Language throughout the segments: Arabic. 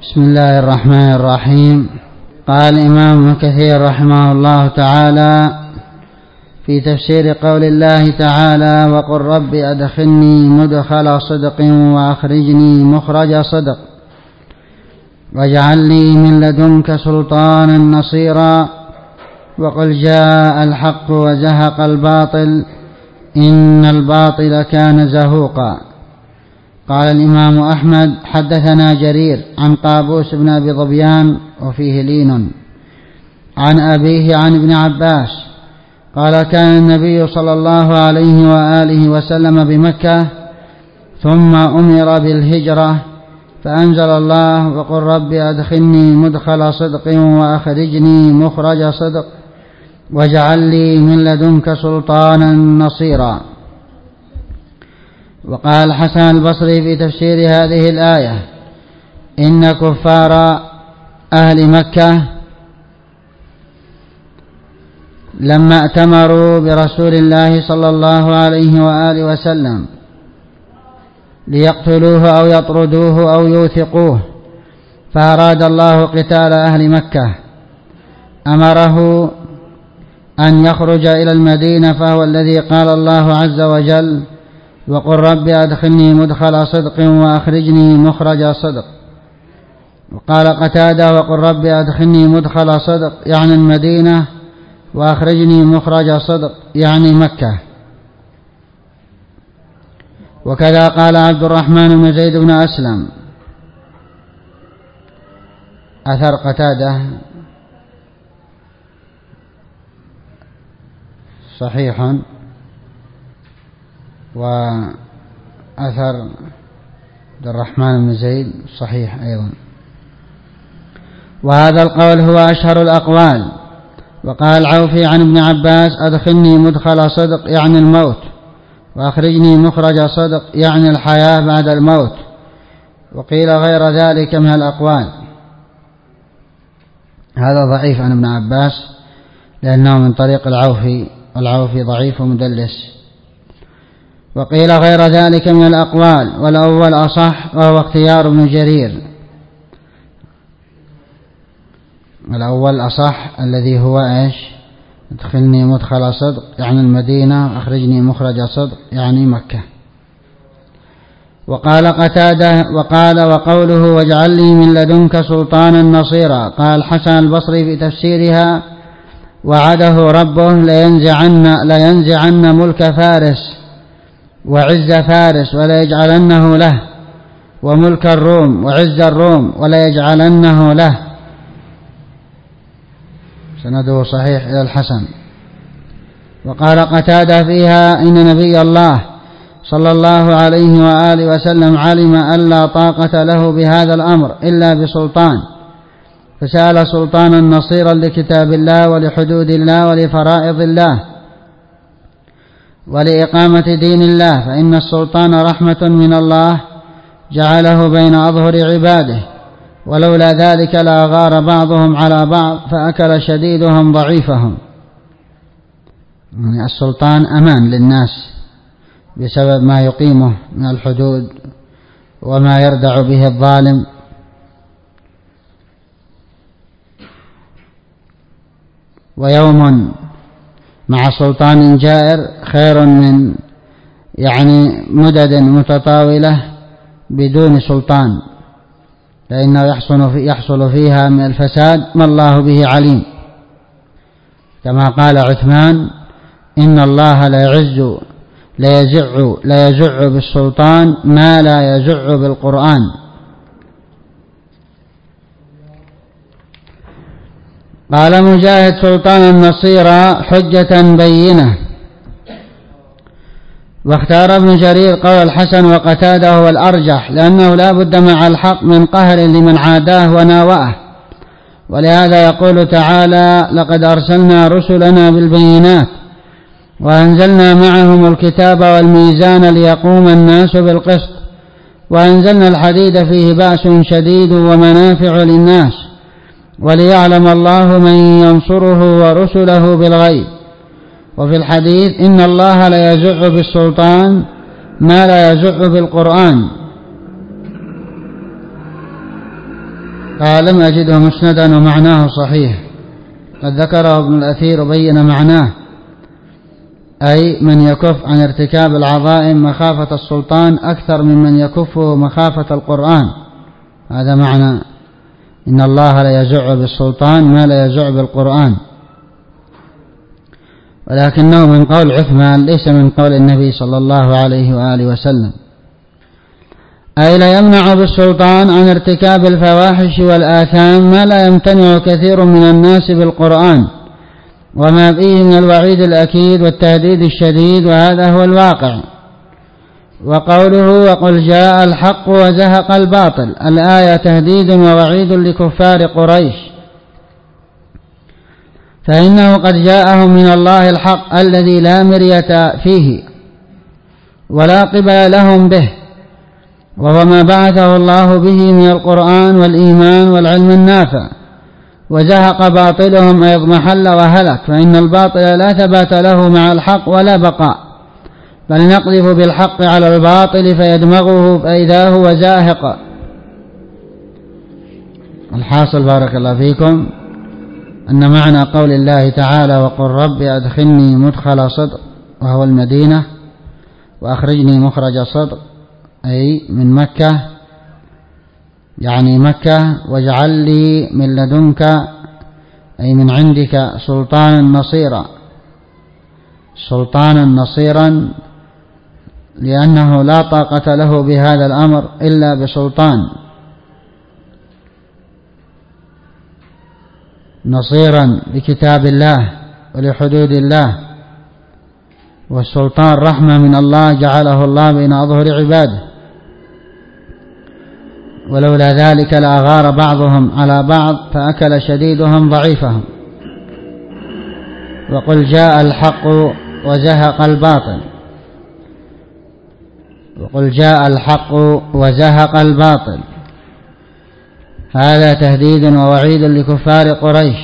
بسم الله الرحمن الرحيم. قال الإمام ابن كثير رحمه الله تعالى في تفسير قول الله تعالى: وقل رب أدخلني مدخل صدق وأخرجني مخرج صدق واجعل لي من لدنك سلطانا نصيرا وقل جاء الحق وزهق الباطل إن الباطل كان زهوقا. قال الإمام أحمد: حدثنا جرير عن قابوس بن أبي ظبيان وفيه لين عن أبيه عن ابن عباس قال: كان النبي صلى الله عليه وآله وسلم بمكة ثم أمر بالهجرة فأنزل الله: وقل رب أدخلني مدخل صدق وأخرجني مخرج صدق واجعل لي من لدنك سلطانا نصيرا. وقال الحسن البصري في تفسير هذه الآية: إن كفار أهل مكة لما ائتمروا برسول الله صلى الله عليه وآله وسلم ليقتلوه أو يطردوه أو يوثقوه فأراد الله قتال أهل مكة أمره أن يخرج إلى المدينة، فهو الذي قال الله عز وجل: وقل رب أدخلني مدخل صدق وأخرجني مخرج صدق. وقال قتادة: وقل رب أدخلني مدخل صدق يعني المدينة وأخرجني مخرج صدق يعني مكة. وكذا قال عبد الرحمن بن زيد بن أسلم. أثر قتادة صحيح، وأثر عبد الرحمن بن زيد صحيح أيضا، وهذا القول هو أشهر الأقوال. وقال العوفي عن ابن عباس: أدخلني مدخل صدق يعني الموت وأخرجني مخرج صدق يعني الحياة بعد الموت. وقيل غير ذلك من الأقوال. هذا ضعيف عن ابن عباس لأنه من طريق العوفي، والعوفي ضعيف ومدلس. وقيل غير ذلك من الأقوال، والأول أصح وهو اختيار ابن جرير. الأول أصح الذي هو إيش؟ ادخلني مدخل صدق يعني المدينة، أخرجني مخرج صدق يعني مكة. وقال قتادة: وقوله واجعل لي من لدنك سلطانا نصيرا. قال الحسن البصري في تفسيرها: وعده ربه لينزعن ملك فارس وعز فارس ولا يجعلنه له، وملك الروم وعز الروم ولا يجعلنه له. سنده صحيح إلى الحسن. وقال قتادة فيها: إن نبي الله صلى الله عليه وآله وسلم علم أن لا طاقة له بهذا الأمر إلا بسلطان، فسأل سلطانا نصيرا لكتاب الله ولحدود الله ولفرائض الله ولإقامة دين الله، فإن السلطان رحمة من الله جعله بين أظهر عباده، ولولا ذلك لأغار بعضهم على بعض فأكل شديدهم ضعيفهم. يعني السلطان أمان للناس بسبب ما يقيمه من الحدود وما يردع به الظالم. ويوم مع سلطان جائر خير من مدد متطاولة بدون سلطان، فإنه يحصل فيها من الفساد ما الله به عليم. كما قال عثمان: إن الله لا يزع بالسلطان ما لا يزع بالقرآن. قال مجاهد: سلطانا نصيرا حجة بينة. واختار ابن جرير قول الحسن وقتاده هو الأرجح، لأنه لا بد مع الحق من قهر لمن عاداه وناوأه. ولهذا يقول تعالى: لقد أرسلنا رسلنا بالبينات وأنزلنا معهم الكتاب والميزان ليقوم الناس بالقسط وأنزلنا الحديد فيه بأس شديد ومنافع للناس وليعلم الله من ينصره ورسله بالغيب. وفي الحديث: إن الله لا يزع بالسلطان ما لا يزع بالقرآن. قال لم أجده مسندا ومعناه صحيح، قد ذكره ابن الأثير وبين معناه، أي من يكف عن ارتكاب العظائم مخافة السلطان أكثر ممن يكفه مخافة القرآن. هذا معنى إن الله لا يزع بالسلطان ما لا يزع بالقرآن، ولكنه من قول عثمان ليس من قول النبي صلى الله عليه وآله وسلم. أي لا يمنع بالسلطان عن ارتكاب الفواحش والآثام ما لا يمتنع كثير من الناس بالقرآن وما فيه من الوعيد الأكيد والتهديد الشديد، وهذا هو الواقع. وقوله وقل جاء الحق وزهق الباطل، الآية تهديد ووعيد لكفار قريش، فإنه قد جاءهم من الله الحق الذي لا مرية فيه ولا قبل لهم به، وهو ما بعثه الله به من القرآن والإيمان والعلم النافع. وزهق باطلهم أي اضمحل وهلك، فإن الباطل لا ثبات له مع الحق ولا بقاء، بل نقذف بالحق على الباطل فيدمغه فإذا هو زاهق. الحاصل بارك الله فيكم أن معنى قول الله تعالى وقل رب أدخلني مدخل صدق وهو المدينة وأخرجني مخرج صدق، أي من مكة يعني مكة، واجعل لي من لدنك أي من عندك سلطانا نصيرا، سلطانا نصيرا، لأنه لا طاقة له بهذا الأمر إلا بسلطان، نصيرا لكتاب الله ولحدود الله. والسلطان رحمة من الله جعله الله بين أظهر عباده، ولولا ذلك لأغار بعضهم على بعض فأكل شديدهم ضعيفهم. وقل جاء الحق وزهق الباطل، وقل جاء الحق وزهق الباطل، هذا تهديد ووعيد لكفار قريش،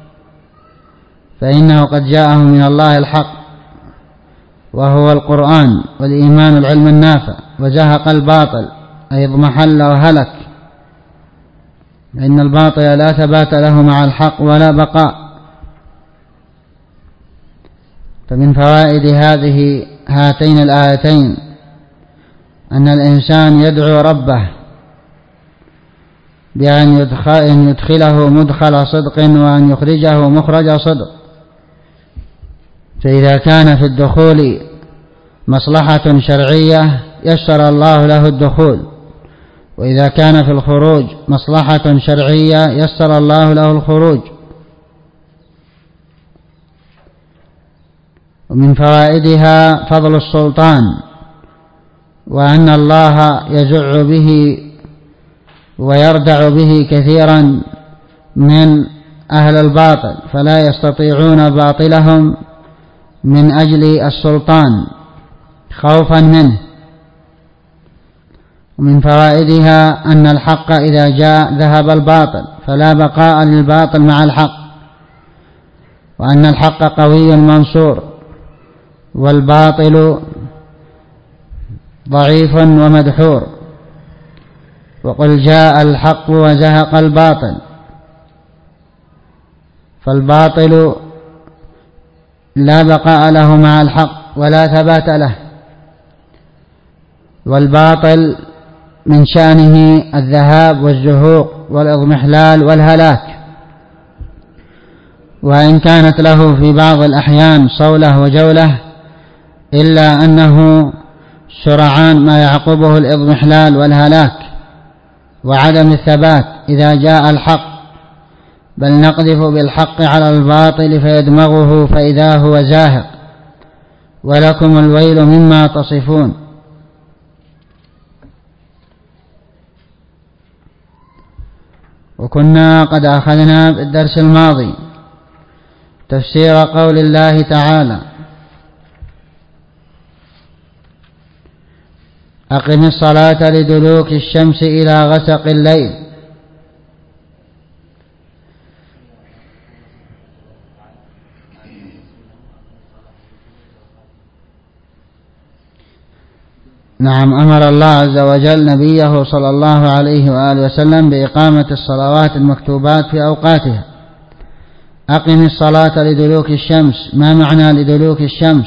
فإنه قد جاءهم من الله الحق وهو القرآن والإيمان والعلم النافع، وزهق الباطل أي اضمحل وهلك، لأن الباطل لا ثبات له مع الحق ولا بقاء. فمن فوائد هاتين الآيتين أن الإنسان يدعو ربه بأن يدخله مدخل صدق وأن يخرجه مخرج صدق، فإذا كان في الدخول مصلحة شرعية يسر الله له الدخول، وإذا كان في الخروج مصلحة شرعية يسر الله له الخروج. ومن فوائدها فضل السلطان، وأن الله يزع به ويردع به كثيرا من أهل الباطل فلا يستطيعون باطلهم من أجل السلطان خوفا منه. ومن فوائدها أن الحق إذا جاء ذهب الباطل فلا بقاء للباطل مع الحق، وأن الحق قوي منصور والباطل ضعيف ومدحور. وقل جاء الحق وزهق الباطل، فالباطل لا بقاء له مع الحق ولا ثبات له، والباطل من شأنه الذهاب والزهوق والإضمحلال والهلاك، وإن كانت له في بعض الأحيان صولة وجولة إلا أنه سرعان ما يعقبه الإضمحلال والهلاك وعدم الثبات إذا جاء الحق، بل نقذف بالحق على الباطل فيدمغه فإذا هو زاهق، ولكم الويل مما تصفون. وكنا قد أخذنا بالدرس الماضي تفسير قول الله تعالى أقم الصلاة لدلوك الشمس إلى غسق الليل. نعم، أمر الله عز وجل نبيه صلى الله عليه وآله وسلم بإقامة الصلوات المكتوبات في أوقاتها. أقم الصلاة لدلوك الشمس. ما معنى لدلوك الشمس؟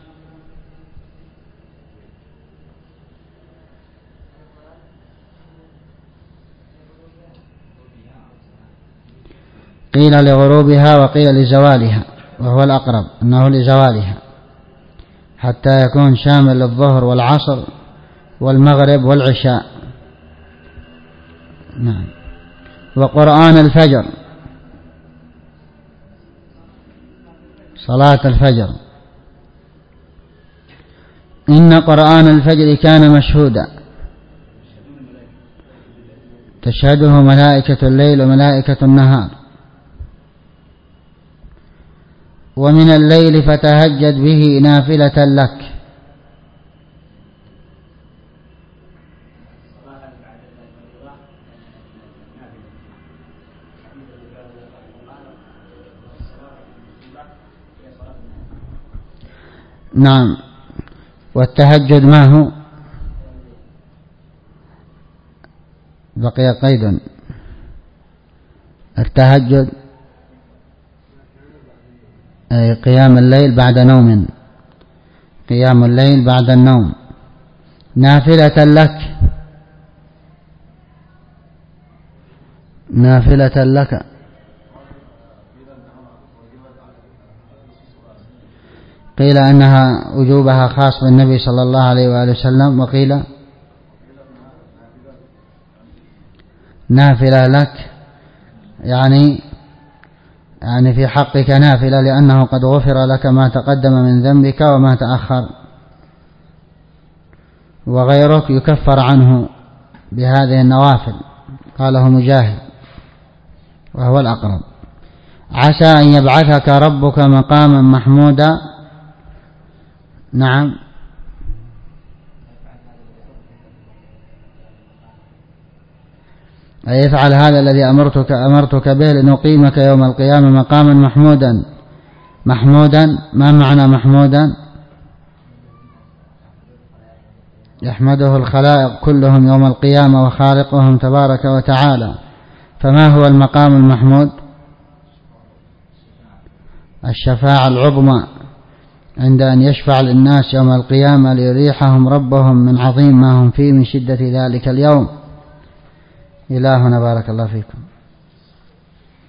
قيل لغروبها وقيل لزوالها، وهو الأقرب أنه لزوالها حتى يكون شامل للظهر والعصر والمغرب والعشاء. نعم. وقرآن الفجر، صلاة الفجر. إن قرآن الفجر كان مشهودا، تشهده ملائكة الليل وملائكة النهار. ومن الليل فتهجد به نافلة لك. نعم. والتهجد ما هو؟ بقي قيد. التهجد أي قيام الليل بعد نوم، قيام الليل بعد النوم. نافلة لك، نافلة لك. قيل أنها وجوبها خاص بالنبي صلى الله عليه وآله وسلم، وقيل نافلة لك يعني في حقك نافلة، لأنه قد غفر لك ما تقدم من ذنبك وما تأخر، وغيرك يكفر عنه بهذه النوافل. قاله مجاهد وهو الأقرب. عسى أن يبعثك ربك مقاما محمودا. نعم. أي افعل هذا الذي أمرتك به لنقيمك يوم القيامة مقاما محمودا. محمودا، ما معنى محمودا؟ يحمده الخلائق كلهم يوم القيامة وخالقهم تبارك وتعالى. فما هو المقام المحمود؟ الشفاعة العظمى، عند أن يشفع للناس يوم القيامة ليريحهم ربهم من عظيم ما هم فيه من شدة ذلك اليوم. إلهنا بارك الله فيكم.